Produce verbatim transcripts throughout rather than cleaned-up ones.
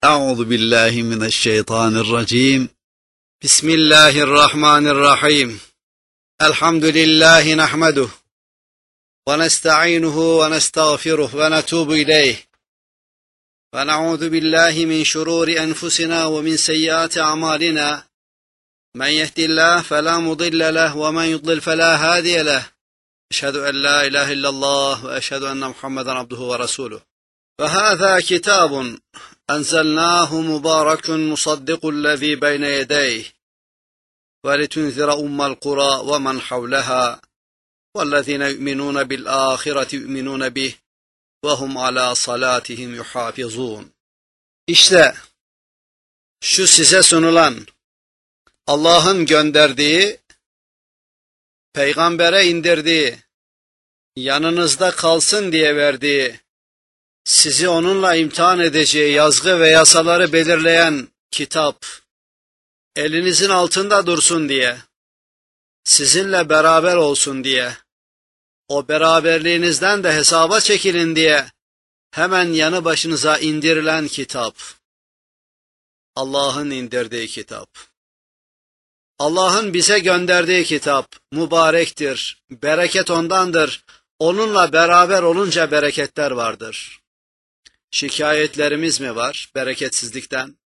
أعوذ بالله من الشيطان الرجيم. بسم الله الرحمن الرحيم. الحمد لله نحمده ونستعينه ونستغفره ونتوب إليه ونعوذ بالله من شرور أنفسنا ومن سيئات أعمالنا. من يهد الله فلا مضل له ومن يضلل فلا هادي له. أشهد أن لا إله إلا الله وأشهد أن محمدا عبده ورسوله. فهذا كتاب أنزلناه مبارك مصدق الذي بين يديه ولتنذر أم القرى ومن حولها والذين يؤمنون بالآخرة يؤمنون به وهم على صلاتهم يحافظون. İşte şu size sunulan Allah'ın gönderdiği, peygambere indirdiği, yanınızda kalsın diye verdiği, sizi onunla imtihan edeceği yazgı ve yasaları belirleyen kitap, elinizin altında dursun diye, sizinle beraber olsun diye, o beraberliğinizden de hesaba çekilin diye, hemen yanı başınıza indirilen kitap, Allah'ın indirdiği kitap. Allah'ın bize gönderdiği kitap mübarektir, bereket ondandır, onunla beraber olunca bereketler vardır. Şikayetlerimiz mi var bereketsizlikten?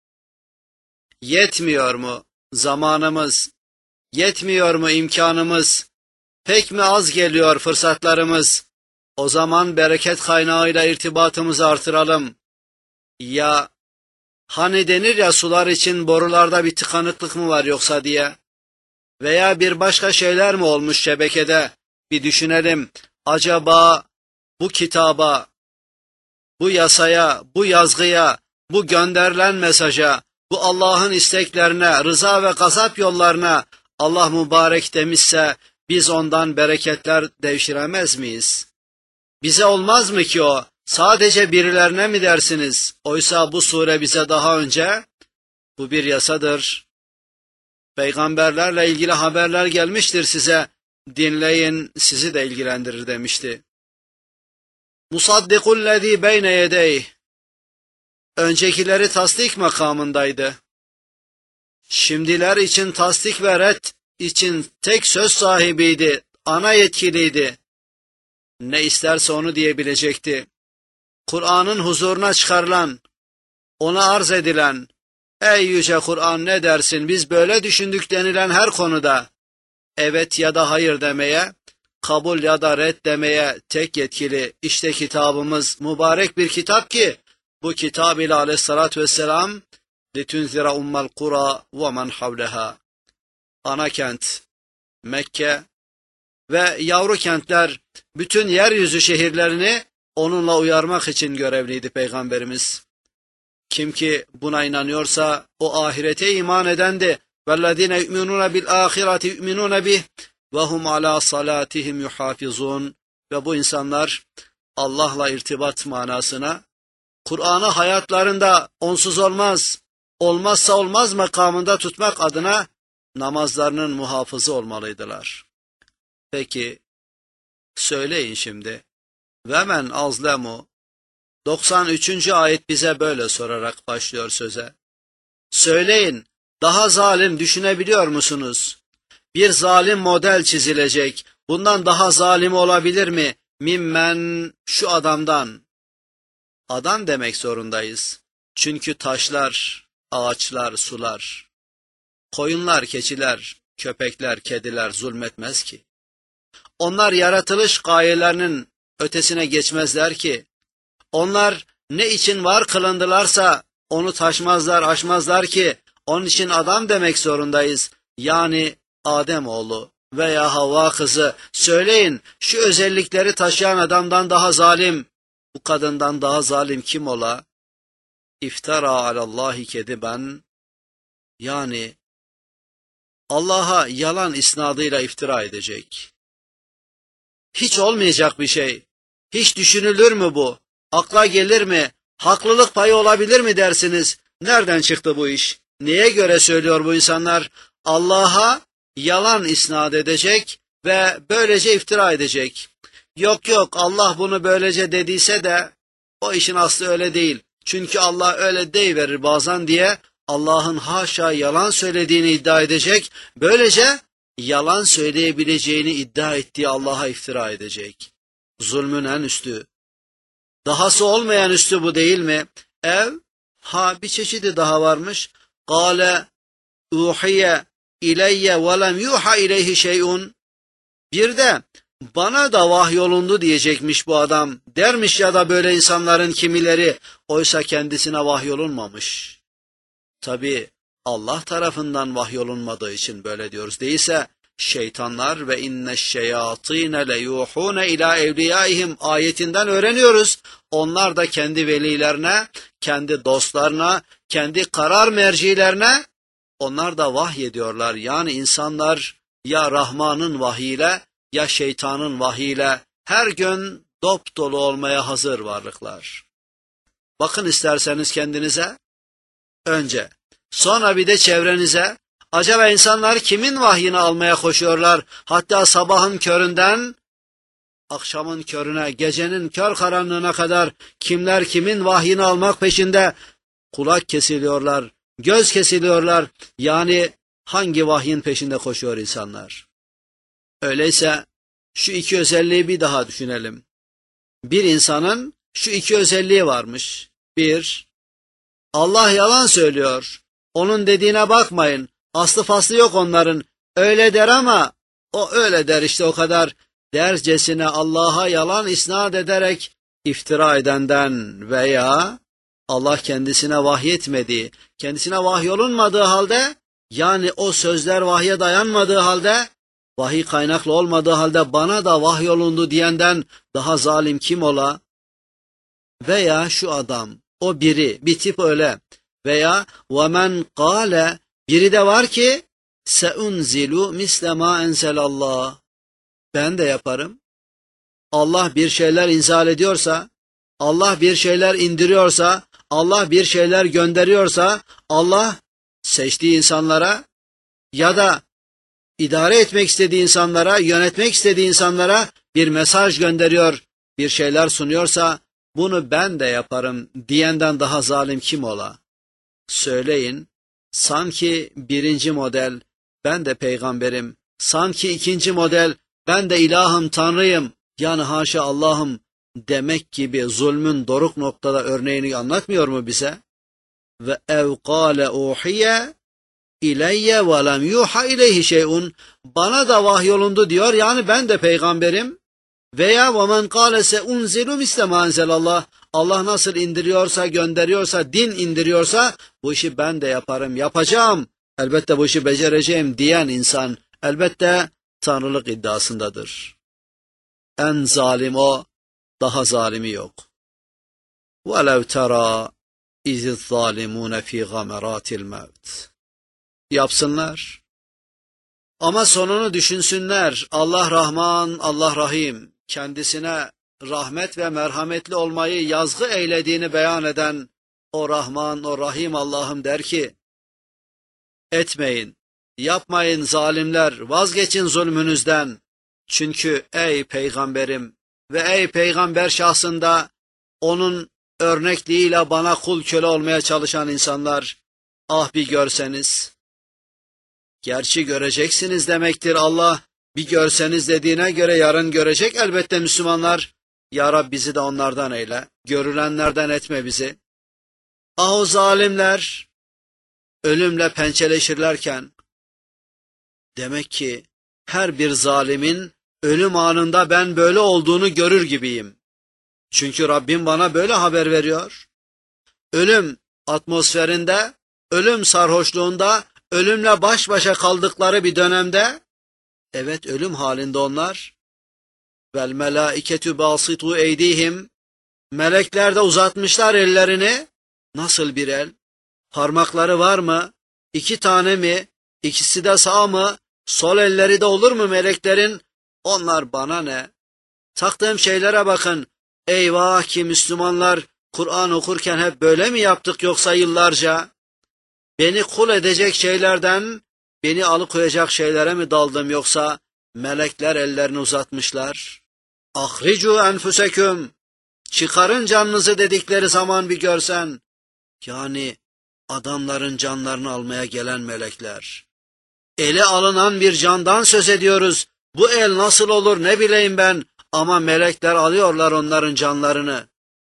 Yetmiyor mu zamanımız? Yetmiyor mu imkanımız? Pek mi az geliyor fırsatlarımız? O zaman bereket kaynağıyla irtibatımızı artıralım. Ya hani denir ya, sular için borularda bir tıkanıklık mı var yoksa diye? Veya bir başka şeyler mi olmuş şebekede? Bir düşünelim. Acaba bu kitaba, bu yasaya, bu yazgıya, bu gönderilen mesaja, bu Allah'ın isteklerine, rıza ve gazap yollarına Allah mübarek demişse biz ondan bereketler devşiremez miyiz? Bize olmaz mı ki o? Sadece birilerine mi dersiniz? Oysa bu sure bize daha önce, bu bir yasadır. Peygamberlerle ilgili haberler gelmiştir size. Dinleyin, sizi de ilgilendirir demişti. Musaddikullezî beyne yedeyh. Öncekileri tasdik makamındaydı. Şimdiler için tasdik ve red için tek söz sahibiydi, ana yetkiliydi. Ne isterse onu diyebilecekti. Kur'an'ın huzuruna çıkarılan, ona arz edilen, ey yüce Kur'an ne dersin, biz böyle düşündük denilen her konuda evet ya da hayır demeye, kabul ya da red demeye tek yetkili. İşte kitabımız mübarek bir kitap ki bu kitab ile aleyhissalatü vesselam لِتُنْزِرَ اُمَّ الْقُرَى وَمَنْ حَوْلَهَا. Ana kent Mekke ve yavru kentler, bütün yeryüzü şehirlerini onunla uyarmak için görevliydi Peygamberimiz. Kim ki buna inanıyorsa o ahirete iman edendi. وَالَّذِينَ يُؤْمِنُونَ بِالْآخِرَةِ يُؤْمِنُونَ بِهِ وَهُمْ عَلَى صَلَاتِهِمْ يُحَافِظُونَ. Ve bu insanlar Allah'la irtibat manasına, Kur'an'ı hayatlarında onsuz olmaz, olmazsa olmaz makamında tutmak adına namazlarının muhafızı olmalıydılar. Peki, söyleyin şimdi. وَمَنْ أَظْلَمُ. doksan üçüncü ayet bize böyle sorarak başlıyor söze. Söyleyin, daha zalim düşünebiliyor musunuz? Bir zalim model çizilecek. Bundan daha zalim olabilir mi? Mimmen, şu adamdan. Adam demek zorundayız. Çünkü taşlar, ağaçlar, sular, koyunlar, keçiler, köpekler, kediler zulmetmez ki. Onlar yaratılış gayelerinin ötesine geçmezler ki. Onlar ne için var kılındılarsa onu taşmazlar, aşmazlar ki. Onun için adam demek zorundayız. Yani Ademoğlu veya Havva kızı. Söyleyin, şu özellikleri taşıyan adamdan daha zalim, bu kadından daha zalim kim ola? İftara alallahi kediben. Yani Allah'a yalan isnadıyla iftira edecek. Hiç olmayacak bir şey. Hiç düşünülür mü bu? Akla gelir mi? Haklılık payı olabilir mi dersiniz? Nereden çıktı bu iş? Neye göre söylüyor bu insanlar? Allah'a yalan isnat edecek ve böylece iftira edecek. Yok yok, Allah bunu böylece dediyse de o işin aslı öyle değil. Çünkü Allah öyle deyiverir bazen diye Allah'ın haşa yalan söylediğini iddia edecek. Böylece yalan söyleyebileceğini iddia ettiği Allah'a iftira edecek. Zulmün en üstü. Dahası olmayan üstü bu değil mi? Ev, ha bir çeşidi daha varmış. Kâle uhiye ileyye ve lem yuha ileyhi şey'un. Bir de bana da vahyolundu diyecekmiş bu adam. Dermiş ya da böyle insanların kimileri, oysa kendisine vahyolunmamış. Tabi Allah tarafından vahyolunmadığı için böyle diyoruz. Değilse şeytanlar ve inneşşeyatîne leyuhûne ilâ evliyaihim ayetinden öğreniyoruz. Onlar da kendi velilerine, kendi dostlarına, kendi karar mercilerine onlar da vahyediyorlar. Yani insanlar ya Rahman'ın vahyiyle ya şeytanın vahyiyle her gün dop dolu olmaya hazır varlıklar. Bakın isterseniz kendinize önce, sonra bir de çevrenize. Acaba insanlar kimin vahyini almaya koşuyorlar? Hatta sabahın köründen akşamın körüne, gecenin kör karanlığına kadar kimler kimin vahyini almak peşinde? Kulak kesiliyorlar, göz kesiliyorlar. Yani hangi vahyin peşinde koşuyor insanlar? Öyleyse şu iki özelliği bir daha düşünelim. Bir insanın şu iki özelliği varmış. Bir, Allah yalan söylüyor. Onun dediğine bakmayın. Aslı faslı yok onların. Öyle der ama o öyle der işte o kadar. Dercesine Allah'a yalan isnat ederek iftira edenden veya Allah kendisine vahyetmediği, kendisine vahyolunmadığı halde, yani o sözler vahye dayanmadığı halde, vahiy kaynaklı olmadığı halde bana da vahyolundu diyenden daha zalim kim ola? Veya şu adam, o biri, bir tip öyle. Veya وَمَنْ قَالَ biri de var ki سَاُنْزِلُ مِسْلَ مَا اَنْزَلَ اللّٰهِ ben de yaparım. Allah bir şeyler inzal ediyorsa, Allah bir şeyler indiriyorsa, Allah bir şeyler gönderiyorsa, Allah seçtiği insanlara ya da idare etmek istediği insanlara, yönetmek istediği insanlara bir mesaj gönderiyor, bir şeyler sunuyorsa, bunu ben de yaparım diyenden daha zalim kim ola? Söyleyin, sanki birinci model, ben de peygamberim, sanki ikinci model, ben de ilahım, tanrıyım, yani haşa Allah'ım demek gibi zulmün doruk noktada örneğini anlatmıyor mu bize? Ve ev kâle uhiye ileyye ve lem yuha ileyhi şey'un bana da vahyolundu diyor, yani ben de peygamberim. Veya وَمَنْ قَالَ سَاُنْزِلُ مِسْلَ مَا أَنْزَلَ اللّٰهِ Allah nasıl indiriyorsa, gönderiyorsa, din indiriyorsa bu işi ben de yaparım, yapacağım, elbette bu işi becereceğim diyen insan elbette tanrılık iddiasındadır. En zalim o, daha zalimi yok. وَلَوْ تَرَى اِذِ الظَّالِمُونَ ف۪ي غَمَرَاتِ الْمَوْتِ Yapsınlar. Ama sonunu düşünsünler. Allah Rahman, Allah Rahim, kendisine rahmet ve merhametli olmayı yazgı eylediğini beyan eden o Rahman, o Rahim Allah'ım der ki, etmeyin, yapmayın zalimler, vazgeçin zulmünüzden. Çünkü ey peygamberim ve ey peygamber şahsında onun örnekliğiyle bana kul köle olmaya çalışan insanlar, ah bir görseniz. Gerçi göreceksiniz demektir Allah, bir görseniz dediğine göre yarın görecek elbette Müslümanlar. Ya Rab bizi de onlardan eyle, görülenlerden etme bizi. Ah o zalimler, ölümle pençeleşirlerken, demek ki her bir zalimin ölüm anında ben böyle olduğunu görür gibiyim. Çünkü Rabbim bana böyle haber veriyor. Ölüm atmosferinde, ölüm sarhoşluğunda, ölümle baş başa kaldıkları bir dönemde, evet ölüm halinde onlar. Vel melâiketu bâsitû eydîhim, melekler de uzatmışlar ellerini. Nasıl bir el? Parmakları var mı? İki tane mi? İkisi de sağ mı? Sol elleri de olur mu meleklerin? Onlar bana ne? Taktığım şeylere bakın. Eyvah ki Müslümanlar Kur'an okurken hep böyle mi yaptık yoksa yıllarca? Beni kul edecek şeylerden, beni alıkoyacak şeylere mi daldım yoksa melekler ellerini uzatmışlar? Ahricu enfuseküm, çıkarın canınızı dedikleri zaman bir görsen, yani adamların canlarını almaya gelen melekler. Ele alınan bir candan söz ediyoruz. Bu el nasıl olur ne bileyim ben, ama melekler alıyorlar onların canlarını.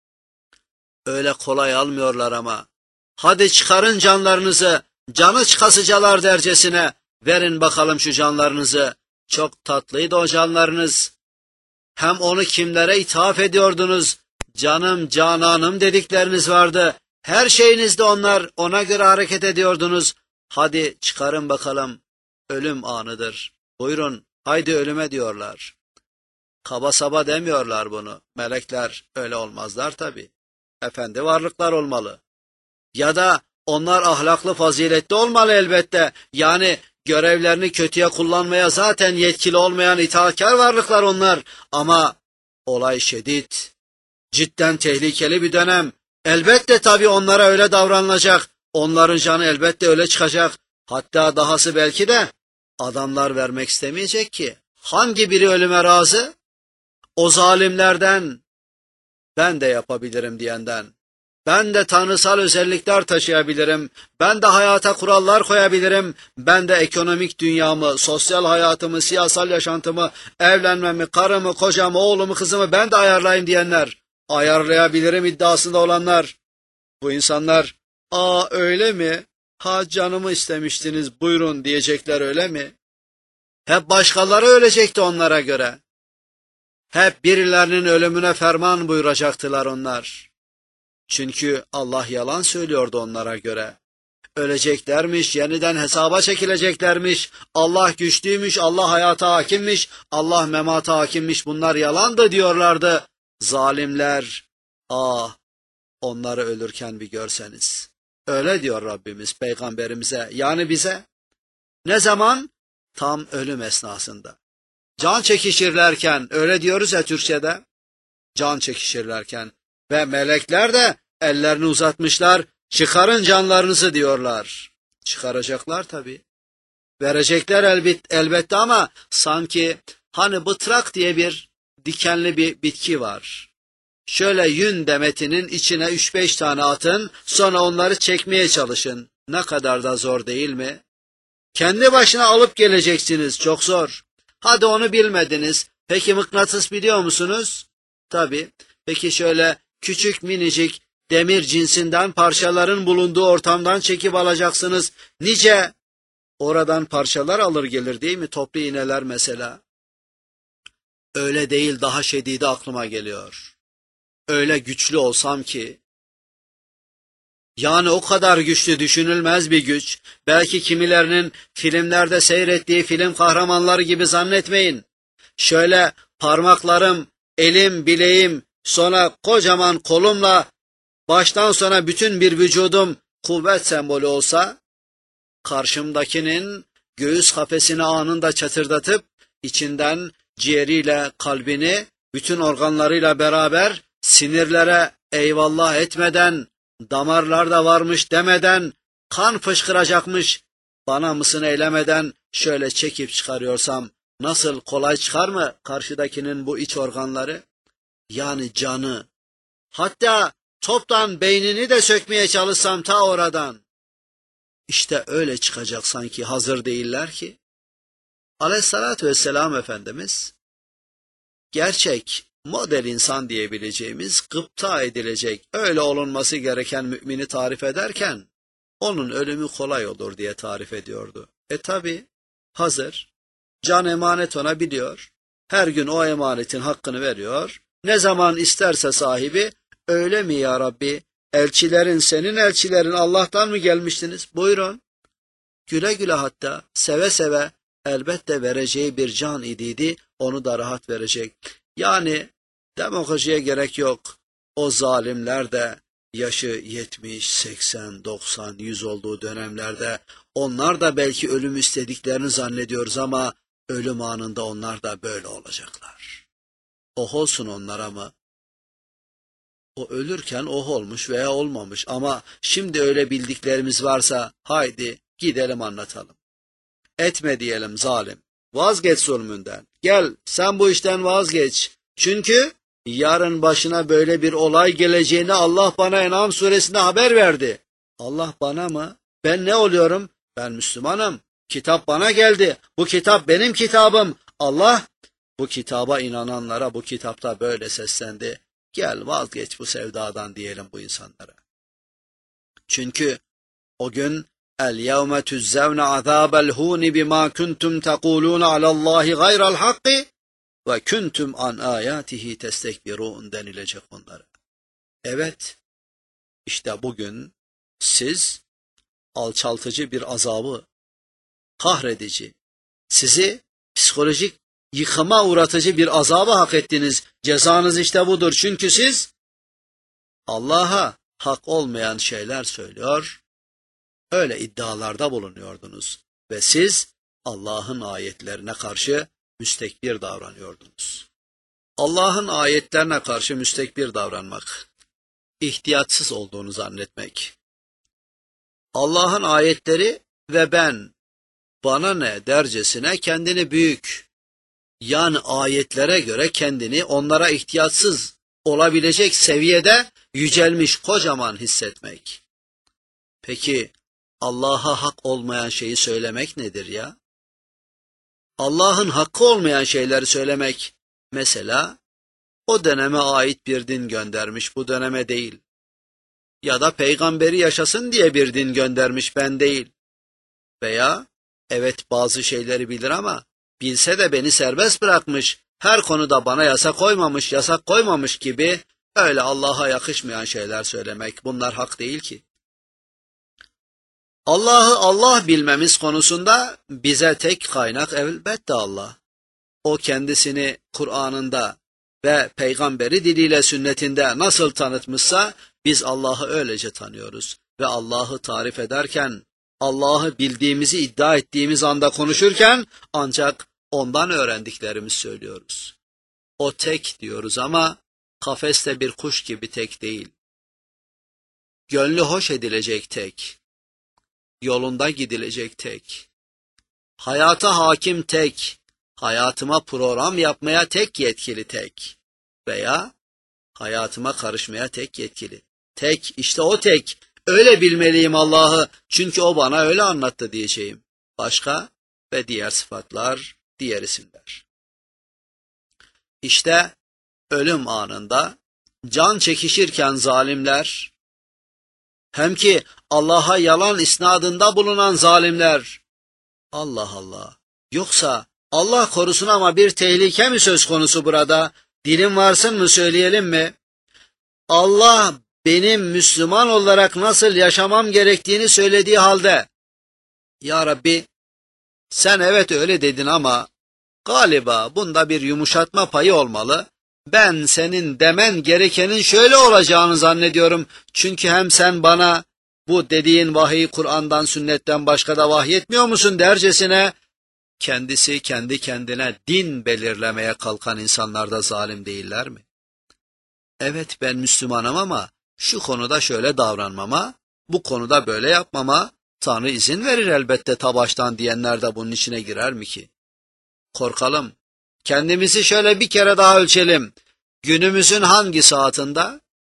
Öyle kolay almıyorlar ama. Hadi çıkarın canlarınızı, canı çıkasıcalar dercesine, verin bakalım şu canlarınızı. Çok tatlıydı o canlarınız. Hem onu kimlere ithaf ediyordunuz? Canım, cananım dedikleriniz vardı. Her şeyinizde onlar, ona göre hareket ediyordunuz. Hadi çıkarın bakalım. Ölüm anıdır. Buyurun, haydi ölüme diyorlar. Kaba saba demiyorlar bunu. Melekler öyle olmazlar tabii. Efendi varlıklar olmalı. Ya da onlar ahlaklı, faziletli olmalı elbette. Yani görevlerini kötüye kullanmaya zaten yetkili olmayan itaatkar varlıklar onlar. Ama olay şiddet, cidden tehlikeli bir dönem. Elbette tabii onlara öyle davranılacak. Onların canı elbette öyle çıkacak. Hatta dahası belki de adamlar vermek istemeyecek ki. Hangi biri ölüme razı? O zalimlerden, ben de yapabilirim diyenden. Ben de tanrısal özellikler taşıyabilirim. Ben de hayata kurallar koyabilirim. Ben de ekonomik dünyamı, sosyal hayatımı, siyasal yaşantımı, evlenmemi, karımı, kocamı, oğlumu, kızımı ben de ayarlayayım diyenler. Ayarlayabilirim iddiasında olanlar. Bu insanlar, aa öyle mi? Ha canımı istemiştiniz buyurun diyecekler öyle mi? Hep başkaları ölecekti onlara göre. Hep birilerinin ölümüne ferman buyuracaktılar onlar. Çünkü Allah yalan söylüyordu onlara göre. Öleceklermiş, yeniden hesaba çekileceklermiş, Allah güçlüymüş, Allah hayata hakimmiş, Allah memata hakimmiş, bunlar yalandı diyorlardı. Zalimler, ah onları ölürken bir görseniz. Öyle diyor Rabbimiz peygamberimize, yani bize. Ne zaman? Tam ölüm esnasında. Can çekişirlerken, öyle diyoruz ya Türkçe'de, can çekişirlerken ve melekler de ellerini uzatmışlar, çıkarın canlarınızı diyorlar. Çıkaracaklar tabii. Verecekler elbet, elbette ama sanki hani bıtrak diye bir dikenli bir bitki var. Şöyle yün demetinin içine üç beş tane atın, sonra onları çekmeye çalışın. Ne kadar da zor değil mi? Kendi başına alıp geleceksiniz, çok zor. Hadi onu bilmediniz. Peki mıknatıs biliyor musunuz? Tabii. Peki şöyle küçük minicik demir cinsinden parçaların bulunduğu ortamdan çekip alacaksınız. Nice oradan parçalar alır gelir değil mi? Toplu iğneler mesela. Öyle değil, daha şedidi aklıma geliyor. Öyle güçlü olsam ki, yani o kadar güçlü düşünülmez bir güç. Belki kimilerinin filmlerde seyrettiği film kahramanları gibi zannetmeyin. Şöyle parmaklarım, elim, bileğim, sonra kocaman kolumla baştan sona bütün bir vücudum kuvvet sembolü olsa, karşımdakinin göğüs kafesini anında çatırdatıp, içinden ciğeriyle kalbini, bütün organlarıyla beraber sinirlere eyvallah etmeden, damarlar da varmış demeden, kan fışkıracakmış, bana mısın eylemeden şöyle çekip çıkarıyorsam, nasıl kolay çıkar mı karşıdakinin bu iç organları? Yani canı, hatta toptan beynini de sökmeye çalışsam ta oradan. İşte öyle çıkacak sanki, hazır değiller ki. Aleyhissalatü vesselam Efendimiz, gerçek, model insan diyebileceğimiz, gıpta edilecek, öyle olunması gereken mümini tarif ederken, onun ölümü kolay olur diye tarif ediyordu. E tabi, hazır, can emanet ona biliyor, her gün o emanetin hakkını veriyor, ne zaman isterse sahibi, öyle mi ya Rabbi, elçilerin, senin elçilerin Allah'tan mı gelmiştiniz? Buyurun. Güle güle, hatta seve seve elbette vereceği bir can idiydi, onu da rahat verecek. Yani demagojiye gerek yok. O zalimler de yaşı yetmiş, seksen, doksan, yüz olduğu dönemlerde onlar da belki ölüm istediklerini zannediyoruz ama ölüm anında onlar da böyle olacaklar. Oh olsun onlara mı? O ölürken oh olmuş veya olmamış ama şimdi öyle bildiklerimiz varsa haydi gidelim anlatalım. Etme diyelim zalim. Vazgeç zulmünden. Gel sen bu işten vazgeç. Çünkü Yarın başına böyle bir olay geleceğini Allah bana En'am suresinde haber verdi. Allah bana mı? Ben ne oluyorum? Ben Müslümanım. Kitap bana geldi. Bu kitap benim kitabım. Allah bu kitaba inananlara bu kitapta böyle seslendi. Gel vazgeç bu sevdadan diyelim bu insanlara. Çünkü o gün el yevme tuzzevne azâbel hûni bimâ kuntum tekulûne alallâhi gayral hakkı ve kuntum an âyâtihi testekbirûn denilecek onlara. Evet, işte bugün siz alçaltıcı bir azabı, kahredici, sizi psikolojik yıkıma uğratıcı bir azabı hak ettiniz. Cezanız işte budur. Çünkü siz Allah'a hak olmayan şeyler söylüyor, öyle iddialarda bulunuyordunuz ve siz Allah'ın ayetlerine karşı müstekbir davranıyordunuz. Allah'ın ayetlerine karşı müstekbir davranmak, ihtiyatsız olduğunu zannetmek. Allah'ın ayetleri ve ben, bana ne dercesine kendini büyük, yani ayetlere göre kendini onlara ihtiyatsız olabilecek seviyede yücelmiş, kocaman hissetmek. Peki Allah'a hak olmayan şeyi söylemek nedir ya? Allah'ın hakkı olmayan şeyleri söylemek, mesela o döneme ait bir din göndermiş, bu döneme değil. Ya da peygamberi yaşasın diye bir din göndermiş, ben değil. Veya evet bazı şeyleri bilir ama bilse de beni serbest bırakmış, her konuda bana yasak koymamış, yasak koymamış gibi öyle Allah'a yakışmayan şeyler söylemek, bunlar hak değil ki. Allah'ı Allah bilmemiz konusunda bize tek kaynak elbette Allah. O kendisini Kur'an'ında ve peygamberi diliyle sünnetinde nasıl tanıtmışsa biz Allah'ı öylece tanıyoruz. Ve Allah'ı tarif ederken, Allah'ı bildiğimizi iddia ettiğimiz anda konuşurken ancak ondan öğrendiklerimizi söylüyoruz. O tek diyoruz ama kafeste bir kuş gibi tek değil. Gönlü hoş edilecek tek. Yolunda gidilecek tek. Hayata hakim tek. Hayatıma program yapmaya tek yetkili tek. Veya hayatıma karışmaya tek yetkili. Tek, işte o tek. Öyle bilmeliyim Allah'ı çünkü o bana öyle anlattı diyeceğim. Başka ve diğer sıfatlar, diğer isimler. İşte ölüm anında can çekişirken zalimler, hem ki Allah'a yalan isnadında bulunan zalimler, Allah Allah, yoksa Allah korusun ama bir tehlike mi söz konusu burada? Dilim varsın mı söyleyelim mi? Allah benim Müslüman olarak nasıl yaşamam gerektiğini söylediği halde, Ya Rabbi sen evet öyle dedin ama galiba bunda bir yumuşatma payı olmalı. Ben senin demen gerekenin şöyle olacağını zannediyorum. Çünkü hem sen bana bu dediğin vahiy Kur'an'dan, sünnetten başka da vahyetmiyor musun dercesine, kendisi kendi kendine din belirlemeye kalkan insanlar da zalim değiller mi? Evet ben Müslümanım ama şu konuda şöyle davranmama, bu konuda böyle yapmama Tanrı izin verir elbette ta baştan diyenler de bunun içine girer mi ki? Korkalım. Kendimizi şöyle bir kere daha ölçelim. Günümüzün hangi saatinde?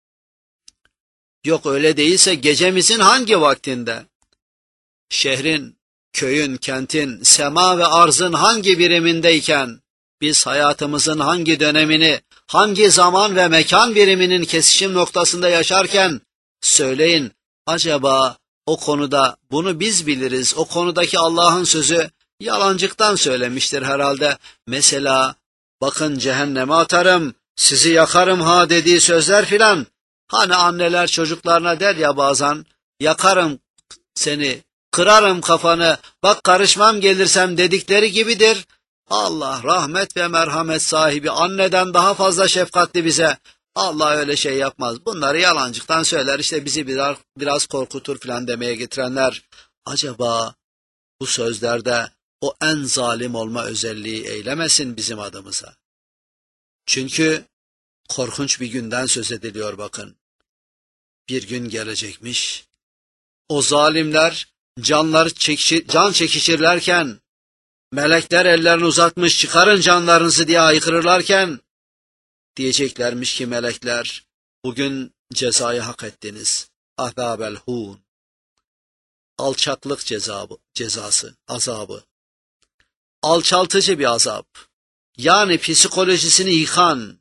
Yok öyle değilse gecemizin hangi vaktinde? Şehrin, köyün, kentin, sema ve arzın hangi birimindeyken, biz hayatımızın hangi dönemini, hangi zaman ve mekan biriminin kesişim noktasında yaşarken, söyleyin, acaba o konuda bunu biz biliriz, o konudaki Allah'ın sözü yalancıktan söylemiştir herhalde. Mesela, bakın cehenneme atarım, sizi yakarım ha dediği sözler filan. Hani anneler çocuklarına der ya bazen, yakarım seni, kırarım kafanı, bak karışmam gelirsem dedikleri gibidir. Allah rahmet ve merhamet sahibi, anneden daha fazla şefkatli bize. Allah öyle şey yapmaz. Bunları yalancıktan söyler, işte bizi biraz, biraz korkutur filan demeye getirenler. Acaba bu sözlerde o en zalim olma özelliği eylemesin bizim adımıza? Çünkü korkunç bir günden söz ediliyor bakın. Bir gün gelecekmiş. O zalimler canları çekişir, can çekişirlerken, melekler ellerini uzatmış çıkarın canlarınızı diye haykırırlarken, Diyeceklermiş ki melekler, bugün cezayı hak ettiniz. Azabel hun. Alçaklık cezabı, cezası, azabı. Alçaltıcı bir azap. Yani psikolojisini yıkan,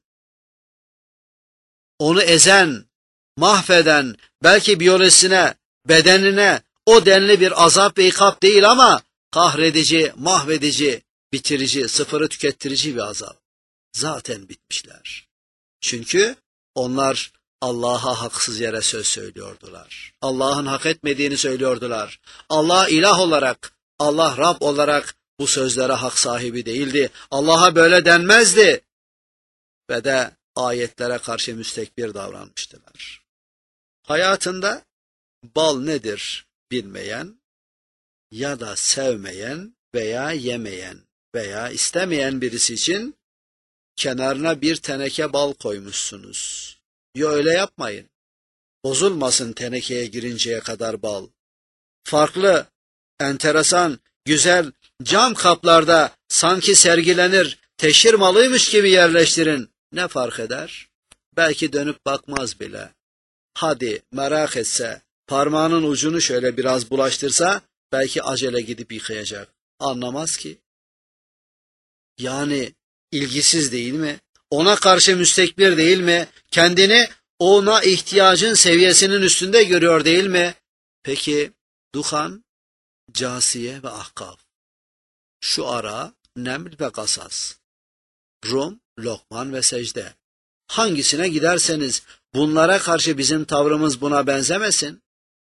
onu ezen, mahveden, belki biyolojisine, bedenine o denli bir azap ve ikap değil ama kahredici, mahvedici, bitirici, sıfırı tükettirici bir azap. Zaten bitmişler. Çünkü onlar Allah'a haksız yere söz söylüyordular. Allah'ın hak etmediğini söylüyordular. Allah ilah olarak, Allah Rab olarak bu sözlere hak sahibi değildi. Allah'a böyle denmezdi. Ve de ayetlere karşı müstekbir davranmıştılar. Hayatında bal nedir bilmeyen ya da sevmeyen veya yemeyen veya istemeyen birisi için kenarına bir teneke bal koymuşsunuz. Yo, öyle yapmayın. Bozulmasın tenekeye girinceye kadar bal. Farklı, enteresan, güzel cam kaplarda sanki sergilenir, teşhir malıymış gibi yerleştirin. Ne fark eder? Belki dönüp bakmaz bile. Hadi merak etse, parmağının ucunu şöyle biraz bulaştırsa, belki acele gidip yıkayacak. Anlamaz ki. Yani ilgisiz değil mi? Ona karşı müstekbir değil mi? Kendini ona ihtiyacın seviyesinin üstünde görüyor değil mi? Peki Duhan, Câsiye ve Ahkaf. Şu ara Neml ve Kasas. Rum, Lokman ve Secde. Hangisine giderseniz bunlara karşı bizim tavrımız buna benzemesin.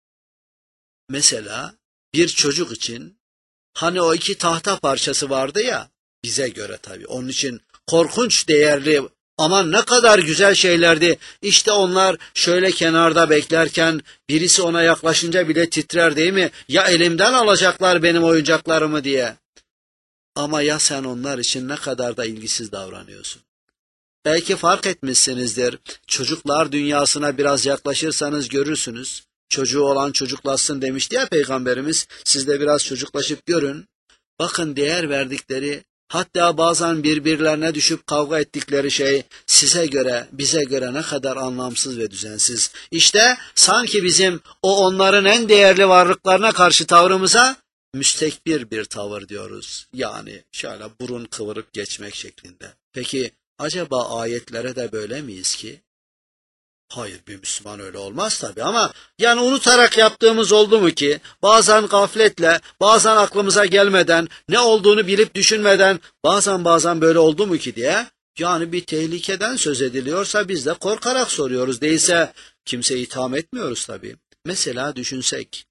Mesela bir çocuk için hani o iki tahta parçası vardı ya, bize göre tabii. Onun için korkunç değerli, aman ne kadar güzel şeylerdi. İşte onlar şöyle kenarda beklerken birisi ona yaklaşınca bile titrer değil mi? Ya elimden alacaklar benim oyuncaklarımı diye. Ama ya sen onlar için ne kadar da ilgisiz davranıyorsun. Belki fark etmişsinizdir. Çocuklar dünyasına biraz yaklaşırsanız görürsünüz. Çocuğu olan çocuklaşsın demişti ya Peygamberimiz. Siz de biraz çocuklaşıp görün. Bakın değer verdikleri, hatta bazen birbirlerine düşüp kavga ettikleri şey size göre, bize göre ne kadar anlamsız ve düzensiz. İşte sanki bizim o onların en değerli varlıklarına karşı tavrımıza müstekbir bir tavır diyoruz. Yani şöyle burun kıvırıp geçmek şeklinde. Peki acaba ayetlere de böyle miyiz ki? Hayır, bir Müslüman öyle olmaz tabii ama yani unutarak yaptığımız oldu mu ki? Bazen gafletle, bazen aklımıza gelmeden, ne olduğunu bilip düşünmeden, bazen bazen böyle oldu mu ki diye. Yani bir tehlikeden söz ediliyorsa biz de korkarak soruyoruz. Değilse kimseyi itham etmiyoruz tabii. Mesela düşünsek,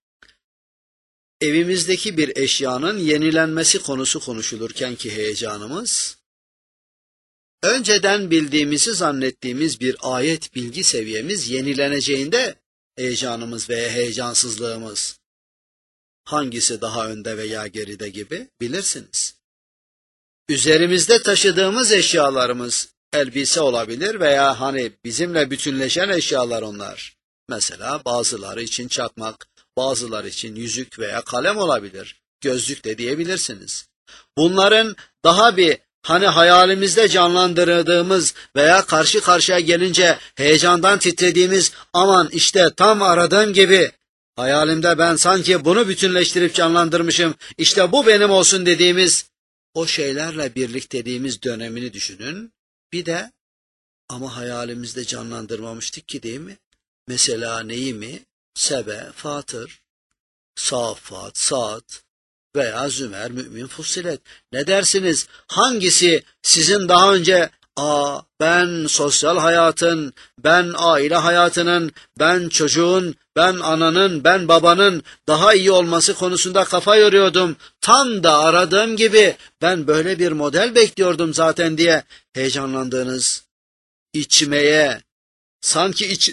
evimizdeki bir eşyanın yenilenmesi konusu konuşulurken ki heyecanımız, önceden bildiğimizi zannettiğimiz bir ayet bilgi seviyemiz yenileneceğinde heyecanımız veya heyecansızlığımız hangisi daha önde veya geride gibi bilirsiniz. Üzerimizde taşıdığımız eşyalarımız elbise olabilir veya hani bizimle bütünleşen eşyalar onlar. Mesela bazıları için çakmak, bazıları için yüzük veya kalem olabilir. Gözlük de diyebilirsiniz. Bunların daha bir hani hayalimizde canlandırdığımız veya karşı karşıya gelince heyecandan titrediğimiz, aman işte tam aradığım gibi, hayalimde ben sanki bunu bütünleştirip canlandırmışım, işte bu benim olsun dediğimiz o şeylerle birlikteliğimiz dönemini düşünün. Bir de ama hayalimizde canlandırmamıştık ki değil mi? Mesela neyi mi? Sebe, Fatır, Saffat, Saat veya Zümer, Mü'min, Fussilet. Ne dersiniz? Hangisi sizin daha önce aa ben sosyal hayatın, ben aile hayatının, ben çocuğun, ben ananın, ben babanın daha iyi olması konusunda kafa yoruyordum. Tam da aradığım gibi ben böyle bir model bekliyordum zaten diye heyecanlandığınız, içmeye, sanki iç,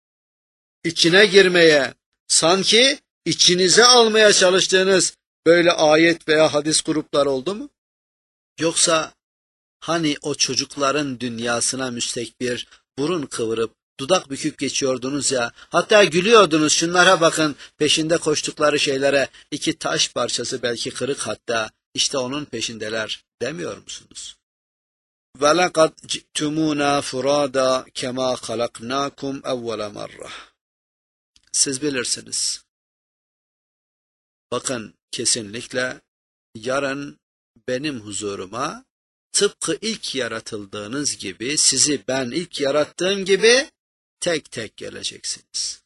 içine girmeye, sanki içinize almaya çalıştığınız böyle ayet veya hadis gruplar oldu mu? Yoksa hani o çocukların dünyasına müstekbir, burun kıvırıp, dudak büküp geçiyordunuz ya, hatta gülüyordunuz, şunlara bakın, peşinde koştukları şeylere, iki taş parçası belki kırık hatta, işte onun peşindeler demiyor musunuz? وَلَقَدْ جِئْتُمُونَا فُرَادًا كَمَا خَلَقْنَاكُمْ اَوَّلَ مَرَّةٍ. Siz bilirsiniz. Bakın, kesinlikle yarın benim huzuruma tıpkı ilk yaratıldığınız gibi, sizi ben ilk yarattığım gibi tek tek geleceksiniz.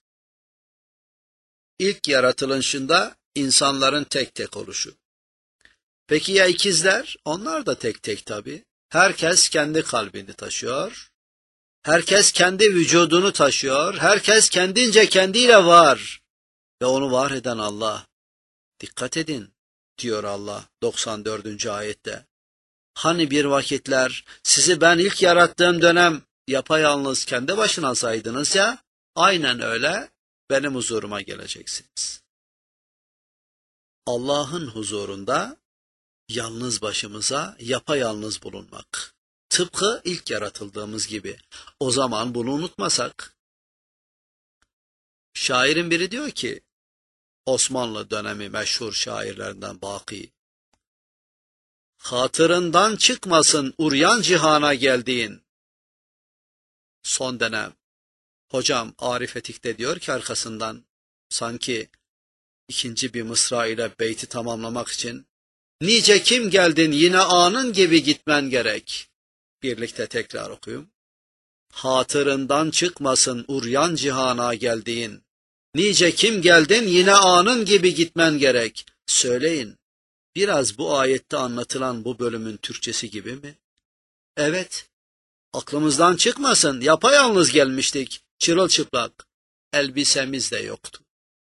İlk yaratılışında insanların tek tek oluşu. Peki ya ikizler? Onlar da tek tek tabii. Herkes kendi kalbini taşıyor. Herkes kendi vücudunu taşıyor. Herkes kendince kendiyle var. Ve onu var eden Allah. Dikkat edin diyor Allah doksan dördüncü ayette. Hani bir vakitler sizi ben ilk yarattığım dönem yapayalnız kendi başına saydınız ya, aynen öyle benim huzuruma geleceksiniz. Allah'ın huzurunda yalnız başımıza yapayalnız bulunmak. Tıpkı ilk yaratıldığımız gibi. O zaman bunu unutmasak. Şairin biri diyor ki, Osmanlı dönemi meşhur şairlerinden Baki, hatırından çıkmasın uryan cihana geldiğin. Son dönem. Hocam Arif Etik'te diyor ki arkasından, sanki ikinci bir mısra ile beyti tamamlamak için, nice kim geldin yine anın gibi gitmen gerek. Birlikte tekrar okuyayım. Hatırından çıkmasın uryan cihana geldiğin. Nice kim geldin yine anın gibi gitmen gerek. Söyleyin, biraz bu ayette anlatılan bu bölümün Türkçesi gibi mi? Evet, aklımızdan çıkmasın, yapayalnız gelmiştik, çırılçıplak, elbisemiz de yoktu.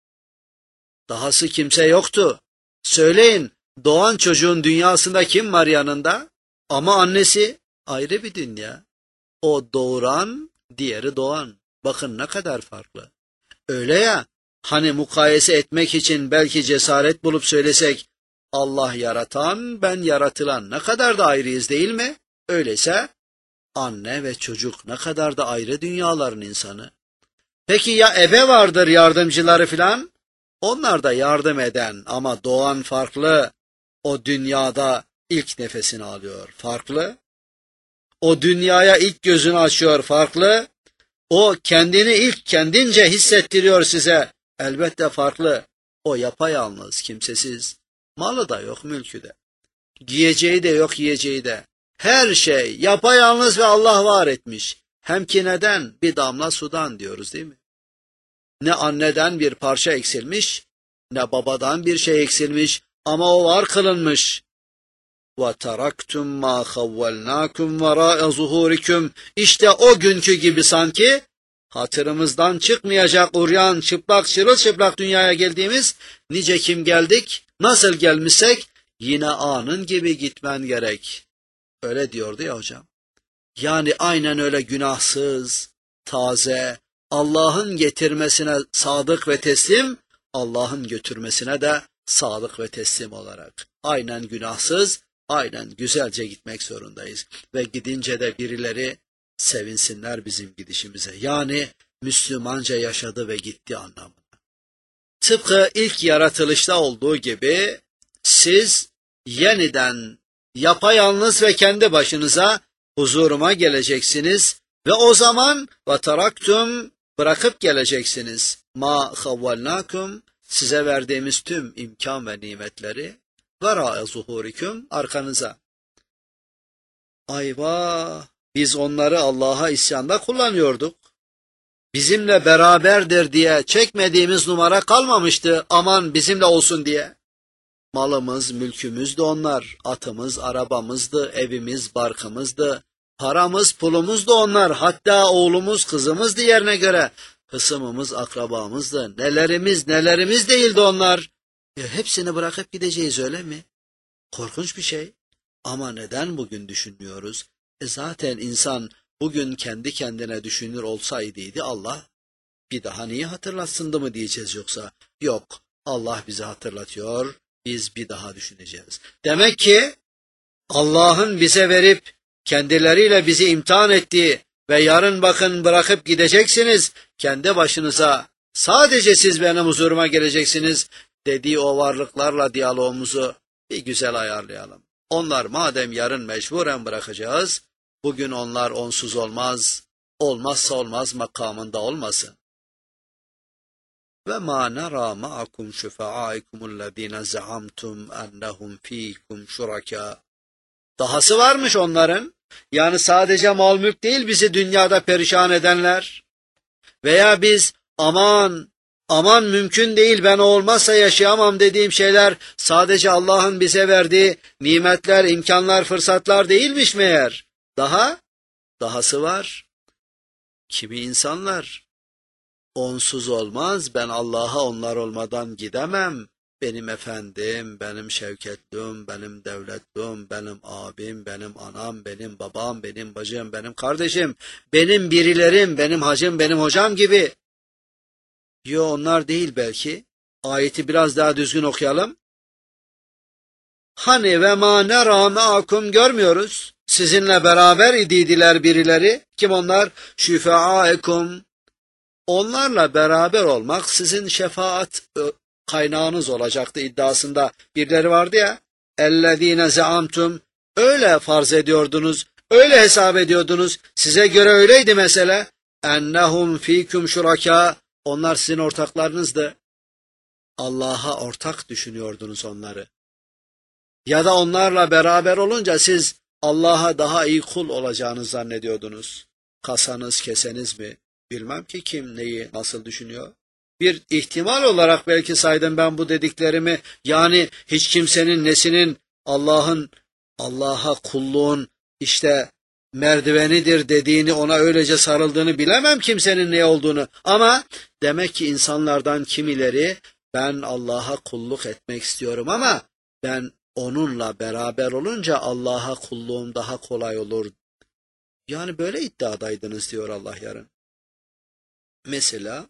Dahası kimse yoktu. Söyleyin, doğan çocuğun dünyasında kim var yanında? Ama annesi ayrı bir dünya. O doğuran, diğeri doğan. Bakın ne kadar farklı. Öyle ya, hani mukayese etmek için belki cesaret bulup söylesek, Allah yaratan, ben yaratılan, ne kadar da ayrıyız değil mi? Öyleyse anne ve çocuk ne kadar da ayrı dünyaların insanı. Peki ya ebe vardır yardımcıları filan? Onlar da yardım eden ama doğan farklı. O dünyada ilk nefesini alıyor, farklı. O dünyaya ilk gözünü açıyor, farklı. O kendini ilk kendince hissettiriyor size, elbette farklı. O yapayalnız, kimsesiz. Malı da yok, mülkü de. Giyeceği de yok, yiyeceği de. Her şey yapayalnız ve Allah var etmiş. Hem ki neden? Bir damla sudan diyoruz değil mi? Ne anneden bir parça eksilmiş, ne babadan bir şey eksilmiş ama o var kılınmış. وَتَرَكْتُمْ مَا خَوَّلْنَاكُمْ وَرَاءَ ظُهُورِكُمْ. İşte o günkü gibi sanki hatırımızdan çıkmayacak uryan, çıplak, çırılçıplak dünyaya geldiğimiz, nice kim geldik, nasıl gelmişsek yine anın gibi gitmen gerek. Öyle diyordu ya hocam. Yani aynen öyle günahsız, taze, Allah'ın getirmesine sadık ve teslim, Allah'ın götürmesine de sadık ve teslim olarak. Aynen günahsız, aynen güzelce gitmek zorundayız. Ve gidince de birileri sevinsinler bizim gidişimize. Yani Müslümanca yaşadı ve gitti anlamına. Tıpkı ilk yaratılışta olduğu gibi siz yeniden yapayalnız ve kendi başınıza huzuruma geleceksiniz ve o zaman vataraktum bırakıp geleceksiniz. Ma havvalnakum size verdiğimiz tüm imkan ve nimetleri vera'a zuhurikum arkanıza. Ayva, biz onları Allah'a isyanda kullanıyorduk. Bizimle beraberdir diye çekmediğimiz numara kalmamıştı, aman bizimle olsun diye. Malımız, mülkümüz de onlar, atımız, arabamızdı, evimiz, barkımızdı, paramız, pulumuz da onlar, hatta oğlumuz, kızımız diğerine göre, hısımımız, akrabamızdı, nelerimiz, nelerimiz değildi onlar. E, hepsini bırakıp gideceğiz öyle mi? Korkunç bir şey. Ama neden bugün düşünmüyoruz? E zaten insan bugün kendi kendine düşünür olsaydı Allah bir daha niye hatırlatsındı mı diyeceğiz yoksa? Yok, Allah bizi hatırlatıyor, biz bir daha düşüneceğiz. Demek ki Allah'ın bize verip kendileriyle bizi imtihan ettiği ve yarın bakın bırakıp gideceksiniz, kendi başınıza sadece siz benim huzuruma geleceksiniz dediği o varlıklarla diyalogumuzu bir güzel ayarlayalım. Onlar madem yarın mecburen bırakacağız, Bugün onlar onsuz olmaz, olmazsa olmaz makamında olmasın. Ve ma nara ma'akum şufa'aikumullezine zaamtum ennehum fiikum şuraka. Dahası varmış onların. Yani sadece mal mülk değil bizi dünyada perişan edenler. Veya biz aman aman mümkün değil ben olmazsa yaşayamam dediğim şeyler sadece Allah'ın bize verdiği nimetler, imkanlar, fırsatlar değilmiş meğer. Daha, dahası var. Kimi insanlar onsuz olmaz, ben Allah'a onlar olmadan gidemem. Benim efendim, benim şevketlim, benim devletlim, benim abim, benim anam, benim babam, benim bacım, benim kardeşim, benim birilerim, benim hacım, benim hocam gibi. Yo onlar değil belki. Ayeti biraz daha düzgün okuyalım. Hani ve ma nera ma'akum görmüyoruz. Sizinle beraber idiydiler birileri. Kim onlar? Şüfe'aekum. Onlarla beraber olmak sizin şefaat kaynağınız olacaktı iddiasında birileri vardı ya. Ellezine zaamtum. Öyle farz ediyordunuz. Öyle hesap ediyordunuz. Size göre öyleydi mesele. Ennehum fikum şuraka. Onlar sizin ortaklarınızdı. Allah'a ortak düşünüyordunuz onları. Ya da onlarla beraber olunca siz Allah'a daha iyi kul olacağını zannediyordunuz. Kasanız keseniz mi? Bilmem ki kim neyi nasıl düşünüyor. Bir ihtimal olarak belki saydım ben bu dediklerimi. Yani hiç kimsenin nesinin Allah'ın Allah'a kulluğun işte merdivenidir dediğini, ona öylece sarıldığını bilemem kimsenin ne olduğunu. Ama demek ki insanlardan kimileri ben Allah'a kulluk etmek istiyorum ama ben onunla beraber olunca Allah'a kulluğum daha kolay olur. Yani böyle iddiadaydınız diyor Allah yarın. Mesela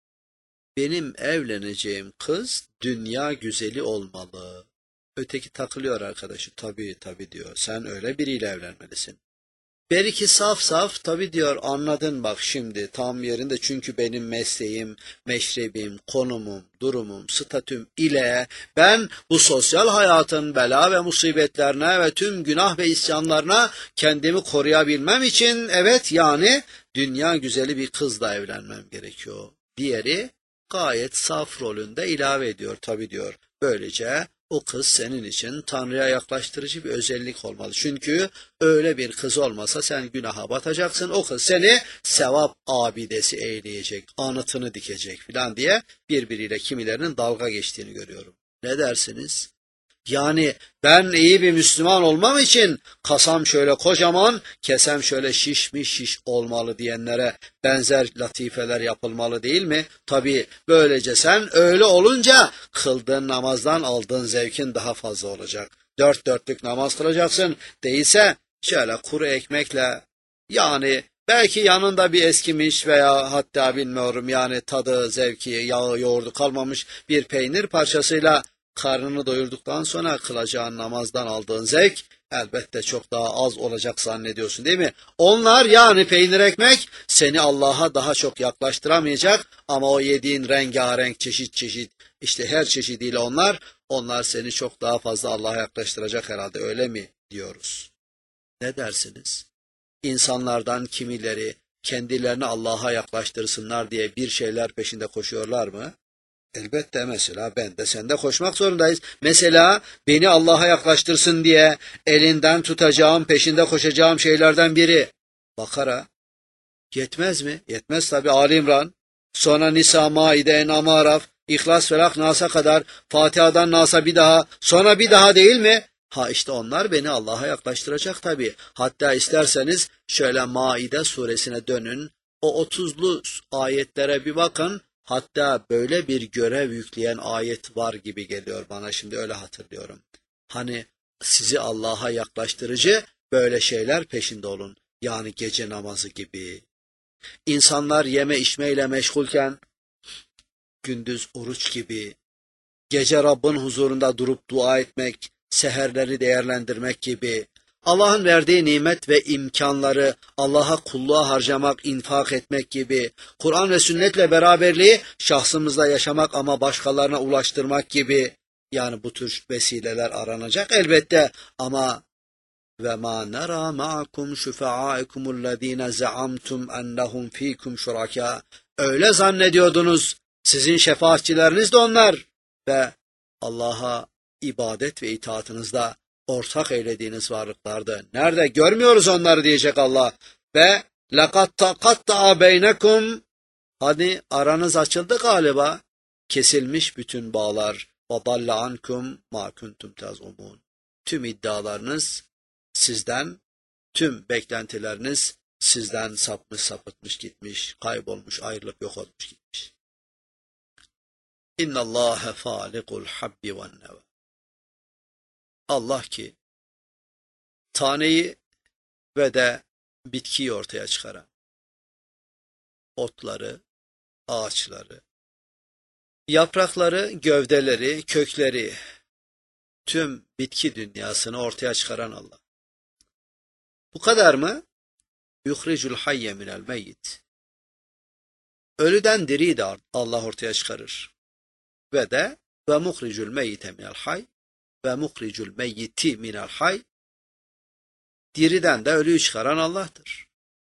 benim evleneceğim kız dünya güzeli olmalı. Öteki takılıyor arkadaşı. Tabii tabii diyor. Sen öyle biriyle evlenmelisin. Belki saf saf tabii diyor anladın bak şimdi tam yerinde çünkü benim mesleğim, meşrebim, konumum, durumum, statüm ile ben bu sosyal hayatın bela ve musibetlerine ve tüm günah ve isyanlarına kendimi koruyabilmem için evet yani dünya güzeli bir kızla evlenmem gerekiyor. Diğeri gayet saf rolünde ilave ediyor tabii diyor. Böylece o kız senin için Tanrı'ya yaklaştırıcı bir özellik olmalı. Çünkü öyle bir kız olmasa sen günaha batacaksın. O kız seni sevap abidesi eyleyecek, anıtını dikecek filan diye birbiriyle kimilerinin dalga geçtiğini görüyorum. Ne dersiniz? Yani ben iyi bir Müslüman olmam için kasam şöyle kocaman, kesem şöyle şişmiş şiş olmalı diyenlere benzer latifeler yapılmalı değil mi? Tabii böylece sen öyle olunca kıldığın namazdan aldığın zevkin daha fazla olacak. Dört dörtlük namaz kılacaksın, değilse şöyle kuru ekmekle yani belki yanında bir eskimiş veya hatta bilmiyorum yani tadı, zevki, yağı, yoğurdu kalmamış bir peynir parçasıyla karnını doyurduktan sonra kılacağın namazdan aldığın zevk elbette çok daha az olacak zannediyorsun değil mi? Onlar yani peynir ekmek seni Allah'a daha çok yaklaştıramayacak ama o yediğin rengarenk çeşit çeşit işte her çeşidiyle onlar onlar seni çok daha fazla Allah'a yaklaştıracak herhalde öyle mi diyoruz? Ne dersiniz? İnsanlardan kimileri kendilerini Allah'a yaklaştırsınlar diye bir şeyler peşinde koşuyorlar mı? Elbette mesela ben de sen de koşmak zorundayız. Mesela beni Allah'a yaklaştırsın diye elinden tutacağım, peşinde koşacağım şeylerden biri. Bakara. Yetmez mi? Yetmez tabi. Ali İmran. Sonra Nisa, Maide, En'am, Araf, İhlas, Felak, Nas'a kadar. Fatiha'dan Nas'a bir daha. Sonra bir daha değil mi? Ha işte onlar beni Allah'a yaklaştıracak tabi. Hatta isterseniz şöyle Maide suresine dönün. O otuzlu ayetlere bir bakın. Hatta böyle bir görev yükleyen ayet var gibi geliyor bana şimdi öyle hatırlıyorum. Hani sizi Allah'a yaklaştırıcı böyle şeyler peşinde olun. Yani gece namazı gibi. İnsanlar yeme içmeyle meşgulken gündüz oruç gibi. Gece Rabbin huzurunda durup dua etmek, seherleri değerlendirmek gibi. Allah'ın verdiği nimet ve imkanları Allah'a kulluğa harcamak, infak etmek gibi, Kur'an ve sünnetle beraberliği şahsımızda yaşamak ama başkalarına ulaştırmak gibi, yani bu tür vesileler aranacak elbette ama ve ma nara ma'akum şufa'aikumullezine zaamtum ennehum fikum şuraka. Öyle zannediyordunuz, sizin şefaatçileriniz de onlar ve Allah'a ibadet ve itaatınızda ortak eylediğiniz varlıklardı. Nerede? Görmüyoruz onları diyecek Allah. Ve لَقَدْ تَقَطَّعَ بَيْنَكُمْ. Hani aranız açıldı galiba. Kesilmiş bütün bağlar. وَضَلَّ عَنْكُمْ مَا كُنْتُمْ تَزْعُمُونَ. Tüm iddialarınız sizden, tüm beklentileriniz sizden sapmış, sapıtmış gitmiş, kaybolmuş, ayrılıp yok olmuş gitmiş. اِنَّ اللّٰهَ فَالِقُ الْحَبِّ وَالنَّوَى. Allah ki taneyi ve de bitkiyi ortaya çıkaran, otları, ağaçları, yaprakları, gövdeleri, kökleri, tüm bitki dünyasını ortaya çıkaran Allah. Bu kadar mı? Yuhricul hayye minel meyyit. Ölüden diriyi de Allah ortaya çıkarır. Ve de ve muhricul meyyite minel hay ve muhricul meyyiti minel hay. Diriden de ölüyü çıkaran Allah'tır.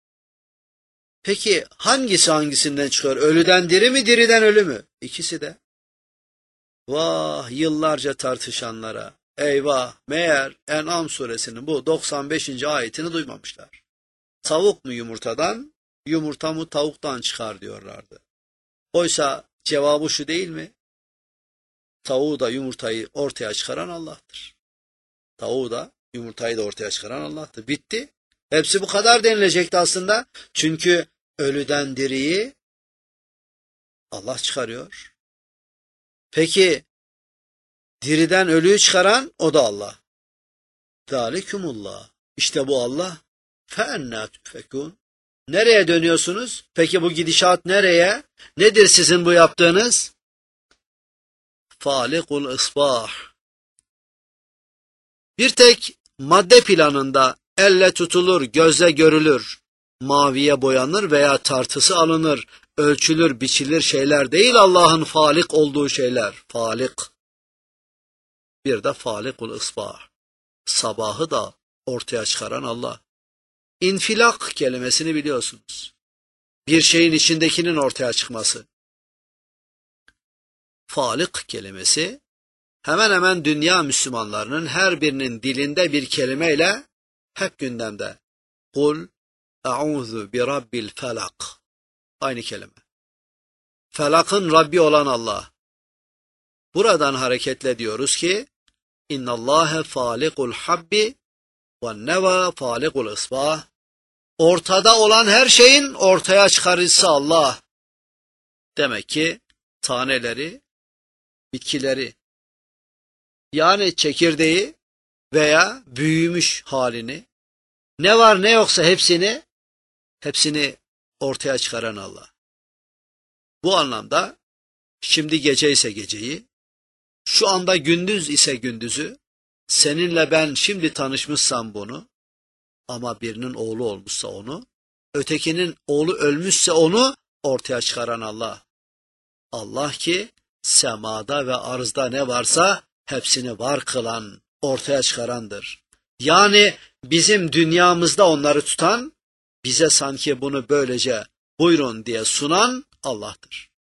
Peki hangisi hangisinden çıkıyor? Ölüden diri mi, diriden ölü mü? İkisi de. Vah, yıllarca tartışanlara eyvah, meğer En'am suresinin bu doksan beşinci ayetini duymamışlar. Tavuk mu yumurtadan, yumurta mı tavuktan çıkar diyorlardı. Oysa cevabı şu değil mi? Tavuğu da yumurtayı ortaya çıkaran Allah'tır. Tavuğu da yumurtayı da ortaya çıkaran Allah'tır. Bitti. Hepsi bu kadar denilecekti aslında. Çünkü ölüden diriyi Allah çıkarıyor. Peki diriden ölüyü çıkaran o da Allah. Zalikumullah. İşte bu Allah. فَاَنَّا تُفَكُونَ. Nereye dönüyorsunuz? Peki bu gidişat nereye? Nedir sizin bu yaptığınız? Falikul isbah. Bir tek madde planında elle tutulur, gözle görülür, maviye boyanır veya tartısı alınır, ölçülür, biçilir şeyler değil Allah'ın falik olduğu şeyler. Falik. Bir de falikul isbah. Sabahı da ortaya çıkaran Allah. İnfilak kelimesini biliyorsunuz. Bir şeyin içindekinin ortaya çıkması. Falik kelimesi hemen hemen dünya Müslümanlarının her birinin dilinde bir kelimeyle hep gündemde. Kul e'udhu bi rabbil felak. Aynı kelime. Felakın Rabbi olan Allah. Buradan hareketle diyoruz ki İnnallâhe fâlikul habbi ve neva fâlikul isbah. Ortada olan her şeyin ortaya çıkarıcısı Allah. Demek ki taneleri, bitkileri, yani çekirdeği veya büyümüş halini, ne var ne yoksa hepsini, hepsini ortaya çıkaran Allah. Bu anlamda şimdi gece ise geceyi, şu anda gündüz ise gündüzü, seninle ben şimdi tanışmışsam bunu, ama birinin oğlu olmuşsa onu, ötekinin oğlu ölmüşse onu ortaya çıkaran Allah. Allah ki semada ve arzda ne varsa hepsini var kılan, ortaya çıkarandır. Yani bizim dünyamızda onları tutan, bize sanki bunu böylece buyurun diye sunan Allah'tır.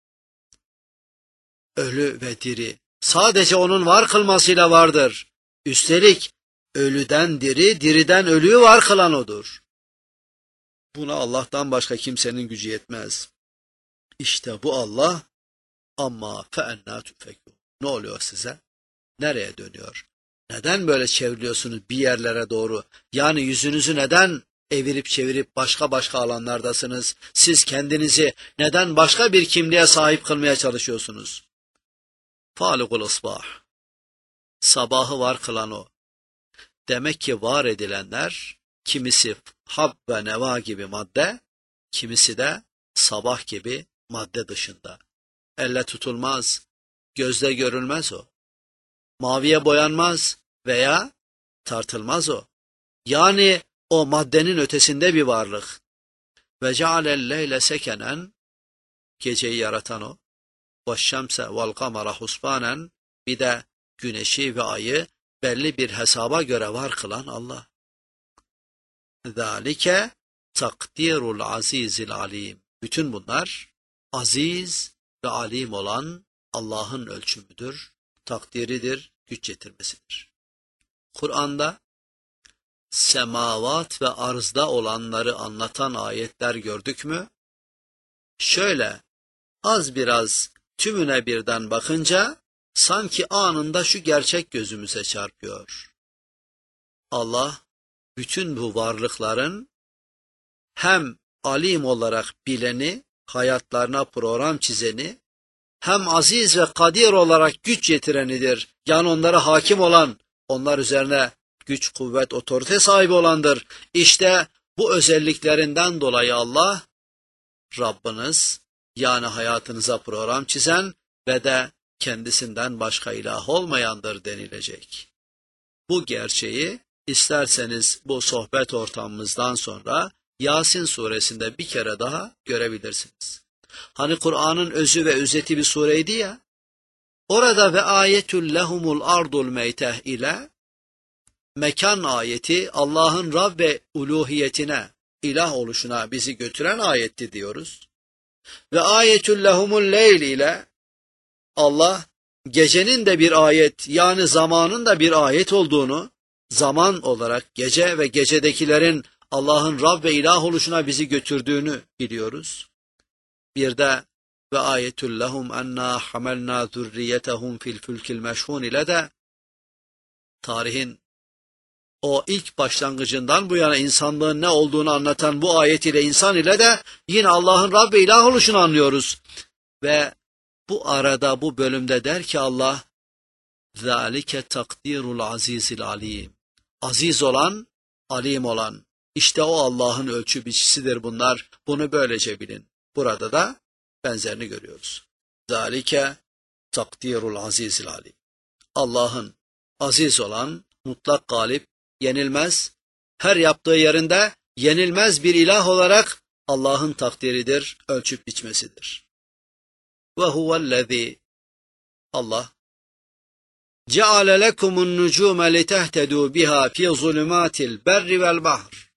Ölü ve diri sadece onun var kılmasıyla vardır. Üstelik ölüden diri, diriden ölüyü var kılan odur. Buna Allah'tan başka kimsenin gücü yetmez. İşte bu Allah. Amma fe'ennâ tüfekûn. Ne oluyor size? Nereye dönüyor? Neden böyle çevriliyorsunuz bir yerlere doğru? Yani yüzünüzü neden evirip çevirip başka başka alanlardasınız? Siz kendinizi neden başka bir kimliğe sahip kılmaya çalışıyorsunuz? Falikul isbah. Sabahı var kılan o. Demek ki var edilenler, kimisi hab ve neva gibi madde, kimisi de sabah gibi madde dışında. Elle tutulmaz, gözle görülmez o. Maviye boyanmaz veya tartılmaz o. Yani o maddenin ötesinde bir varlık. Ve cealel leyle sekenen, geceyi yaratan o. Ve şemse vel kamera husbanen, bir de güneşi ve ayı belli bir hesaba göre var kılan Allah. Zalike takdirul azizil alim. Bütün bunlar aziz ve alim olan Allah'ın ölçümüdür, takdiridir, güç yetirmesidir. Kur'an'da semavat ve arzda olanları anlatan ayetler gördük mü? Şöyle az biraz tümüne birden bakınca sanki anında şu gerçek gözümüze çarpıyor. Allah bütün bu varlıkların hem alim olarak bileni, hayatlarına program çizeni, hem aziz ve kadir olarak güç yetirenidir. Yani onlara hakim olan, onlar üzerine güç, kuvvet, otorite sahibi olandır. İşte bu özelliklerinden dolayı Allah, Rabbiniz, yani hayatınıza program çizen ve de kendisinden başka ilah olmayandır denilecek. Bu gerçeği isterseniz bu sohbet ortamımızdan sonra Yasin suresinde bir kere daha görebilirsiniz. Hani Kur'an'ın özü ve özeti bir sureydi ya, orada ve ayetül lehumul ardul meyteh ile mekan ayeti Allah'ın Rab ve uluhiyetine, ilah oluşuna bizi götüren ayetti diyoruz. Ve ayetül lehumul leyl ile Allah gecenin de bir ayet, yani zamanın da bir ayet olduğunu, zaman olarak gece ve gecedekilerin Allah'ın Rab ve ilah oluşuna bizi götürdüğünü biliyoruz. Bir de ve ayetül lehum enna hamelna zurriyetehum fil fulkil meşhun ile de tarihin o ilk başlangıcından bu yana insanlığın ne olduğunu anlatan bu ayet ile insan ile de yine Allah'ın Rab ve ilah oluşunu anlıyoruz. Ve bu arada bu bölümde der ki Allah, zalike takdirul azizil alim. Aziz olan, alim olan. İşte o Allah'ın ölçü biçisidir bunlar. Bunu böylece bilin. Burada da benzerini görüyoruz. Zalike takdirul azizil alim. Allah'ın aziz olan, mutlak galip, yenilmez, her yaptığı yerinde yenilmez bir ilah olarak Allah'ın takdiridir, ölçüp biçmesidir. Ve huvellezî, Allah, ceale lekumun nucume litehtedû biha fi zulümatil berri vel bahr.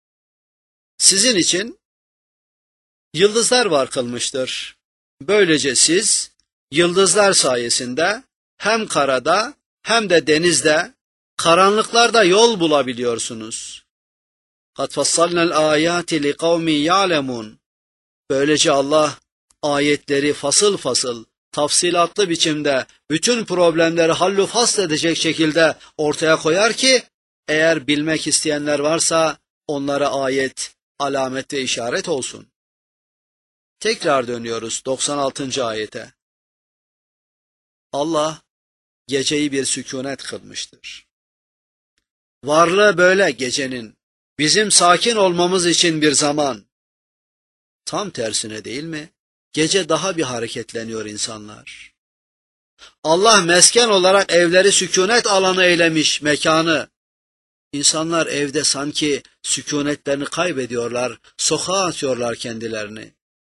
Sizin için yıldızlar var kılmıştır. Böylece siz yıldızlar sayesinde hem karada hem de denizde, karanlıklarda yol bulabiliyorsunuz. Kad fassalnal ayati li kavmin ya'lemun. Böylece Allah ayetleri fasıl fasıl, tafsilatlı biçimde bütün problemleri hallu fasl edecek şekilde ortaya koyar ki eğer bilmek isteyenler varsa onlara ayet, alamet ve işaret olsun. Tekrar dönüyoruz doksan altıncı ayete. Allah geceyi bir sükunet kılmıştır. Varlığı böyle gecenin, bizim sakin olmamız için bir zaman. Tam tersine değil mi? Gece daha bir hareketleniyor insanlar. Allah mesken olarak evleri sükunet alanı eylemiş, mekanı. İnsanlar evde sanki sükunetlerini kaybediyorlar, sokağa atıyorlar kendilerini.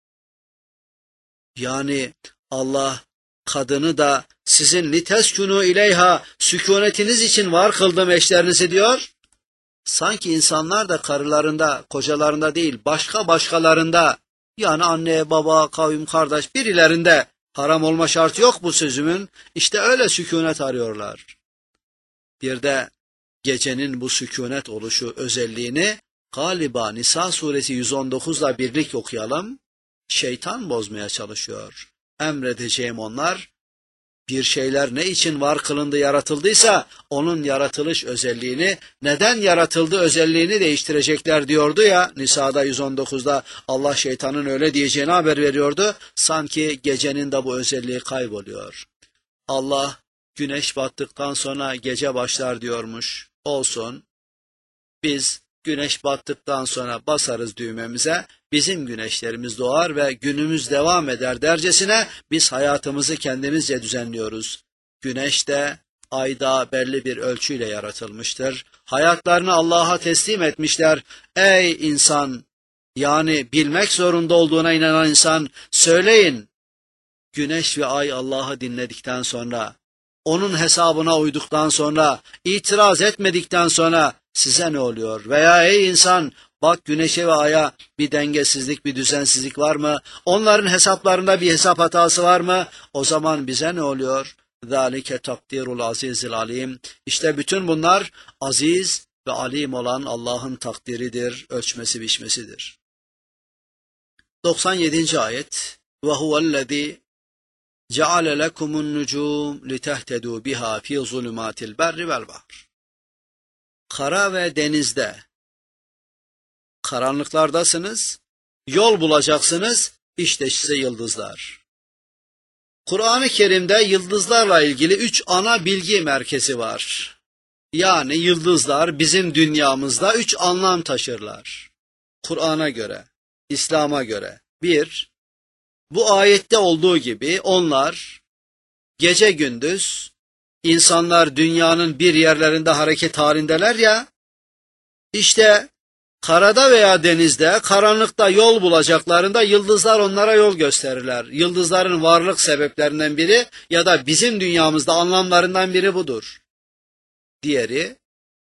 Yani Allah kadını da sizin liteskunu ileyha, sükunetiniz için var kıldım eşlerinizi diyor. Sanki insanlar da karılarında, kocalarında değil, başka başkalarında, yani anne, baba, kavim, kardeş birilerinde haram olma şartı yok bu sözümün. İşte öyle sükunet arıyorlar. Bir de gecenin bu sükunet oluşu özelliğini galiba Nisa suresi yüz on dokuzla birlik okuyalım. Şeytan bozmaya çalışıyor. Emredeceğim onlar, bir şeyler ne için var kılındı, yaratıldıysa onun yaratılış özelliğini, neden yaratıldı özelliğini değiştirecekler diyordu ya Nisa'da yüz on dokuzda Allah şeytanın öyle diyeceğini haber veriyordu. Sanki gecenin de bu özelliği kayboluyor. Allah güneş battıktan sonra gece başlar diyormuş. Olsun. Biz güneş battıktan sonra basarız düğmemize, bizim güneşlerimiz doğar ve günümüz devam eder dercesine biz hayatımızı kendimizce düzenliyoruz. Güneş de ayda belli bir ölçüyle yaratılmıştır. Hayatlarını Allah'a teslim etmişler. Ey insan, yani bilmek zorunda olduğuna inanan insan, söyleyin. Güneş ve ay Allah'ı dinledikten sonra, onun hesabına uyduktan sonra, itiraz etmedikten sonra size ne oluyor? Veya ey insan, bak güneşe ve aya, bir dengesizlik, bir düzensizlik var mı? Onların hesaplarında bir hesap hatası var mı? O zaman bize ne oluyor? ذَٰلِكَ تَقْدِيرُ الْعَز۪يزِ الْعَل۪يمِ İşte bütün bunlar aziz ve alim olan Allah'ın takdiridir, ölçmesi biçmesidir. doksan yedinci ayet وَهُوَ الَّذ۪ي جَعَلَ لَكُمُ النُّجُومِ لِتَهْتَدُوا بِهَا ف۪ي ظُلُمَاتِ الْبَرِّ وَالْبَحْرِ Kara ve denizde karanlıklardasınız, yol bulacaksınız, işte size yıldızlar. Kur'an-ı Kerim'de yıldızlarla ilgili üç ana bilgi merkezi var. Yani yıldızlar bizim dünyamızda üç anlam taşırlar. Kur'an'a göre, İslam'a göre. Bir, bu ayette olduğu gibi onlar gece gündüz insanlar dünyanın bir yerlerinde hareket halindeler ya, işte karada veya denizde, karanlıkta yol bulacaklarında yıldızlar onlara yol gösterirler. Yıldızların varlık sebeplerinden biri ya da bizim dünyamızda anlamlarından biri budur. Diğeri,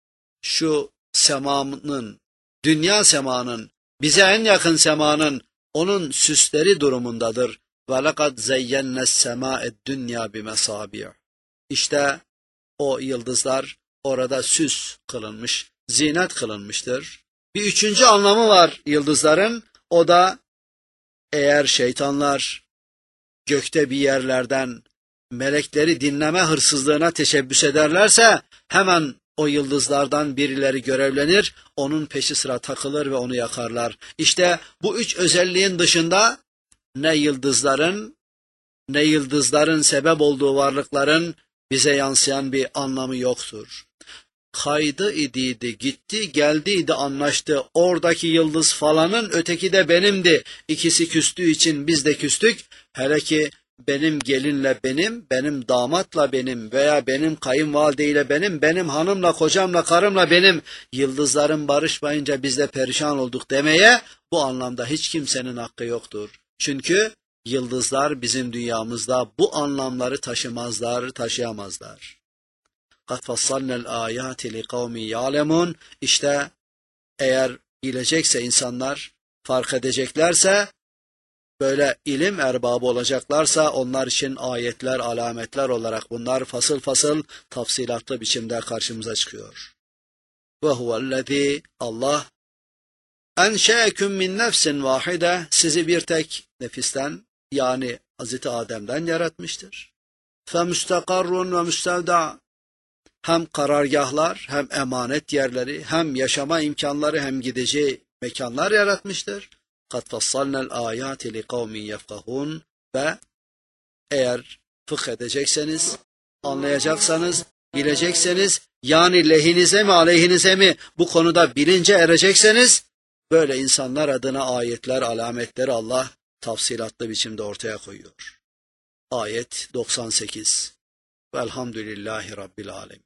şu semanın, dünya semanın, bize en yakın semanın, onun süsleri durumundadır. وَلَقَدْ زَيَّنَّ السَّمَاءَ الدُّنْيَا بِمَصَابِيعَ İşte o yıldızlar orada süs kılınmış, zinet kılınmıştır. Bir üçüncü anlamı var yıldızların, o da eğer şeytanlar gökte bir yerlerden melekleri dinleme hırsızlığına teşebbüs ederlerse hemen o yıldızlardan birileri görevlenir, onun peşi sıra takılır ve onu yakarlar. İşte bu üç özelliğin dışında ne yıldızların, ne yıldızların sebep olduğu varlıkların bize yansıyan bir anlamı yoktur. Kaydı idiydi, gitti, geldiydi, anlaştı. Oradaki yıldız falanın, öteki de benimdi. İkisi küstüğü için biz de küstük. Hele ki benim gelinle benim, benim damatla benim veya benim kayınvalideyle benim, benim hanımla, kocamla, karımla benim. Yıldızların barışmayınca biz de perişan olduk demeye bu anlamda hiç kimsenin hakkı yoktur. Çünkü yıldızlar bizim dünyamızda bu anlamları taşımazlar, taşıyamazlar. قَدْ فَصَّلْنَا الْآيَاتِ لِقَوْمٍ يَعْلَمُونَ İşte eğer bilecekse insanlar, fark edeceklerse, böyle ilim erbabı olacaklarsa onlar için ayetler, alametler olarak bunlar fasıl fasıl, tafsilatlı biçimde karşımıza çıkıyor. وَهُوَ الَّذ۪ي Allah اَنْشَاكُمْ مِنْ نَفْسٍ vahide Sizi bir tek nefisten, yani Hazreti Adem'den yaratmıştır. فَمُسْتَقَرٌ وَمُسْتَوْدَعٌ Hem karargahlar, hem emanet yerleri, hem yaşama imkanları, hem gideceği mekanlar yaratmıştır. قَدْ فَصَّلْنَا الْآيَاتِ لِقَوْمٍ يَفْقَهُونَ Ve eğer fıkh edecekseniz, anlayacaksanız, bilecekseniz, yani lehinize mi aleyhinize mi bu konuda bilince erecekseniz, böyle insanlar adına ayetler, alametleri Allah tafsilatlı biçimde ortaya koyuyor. Ayet doksan sekiz Velhamdülillahi Rabbil Alemin.